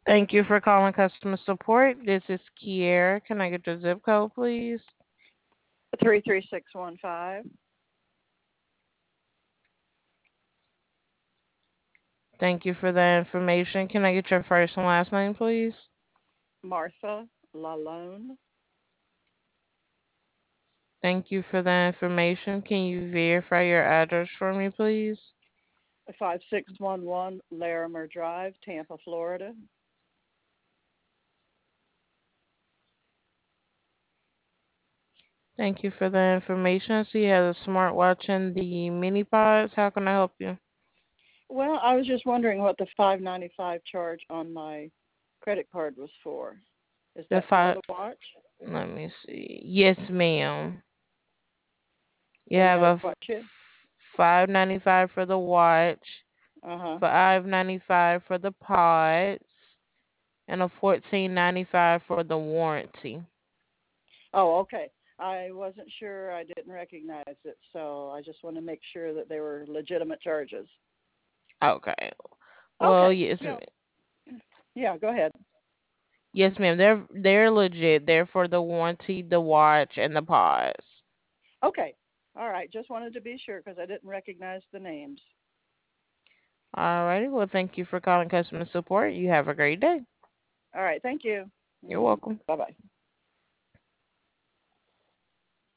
Thank you for calling customer support. This is Kiera. Can I get your zip code, please? 33615. Thank you for that information. Can I get your first and last name, please? Martha Lalone. Thank you for that information. Can you verify your address for me, please? 5611 Larimer Drive, Tampa, Florida. Thank you for that information. So you have the smartwatch and the mini pods. How can I help you? Well, I was just wondering what the 595 charge on my credit card was for. Is The that for five. the watch? Let me see. Yes, ma'am. You And have the a what chip? 5.95 for the watch, Uh-huh. 5.95 for the pods, and a 14.95 for the warranty. Oh, okay. I wasn't sure. I didn't recognize it, so I just want to make sure that they were legitimate charges. Okay. Well, Okay. yes, Yeah. Yeah, go ahead. yes, ma'am. They're legit. They're for the warranty, the watch, and the pods. Okay. All right. Just wanted to be sure because I didn't recognize the names. Alrighty. Well, thank you for calling customer support. You have a great day. All right. Thank you. You're welcome. Bye bye.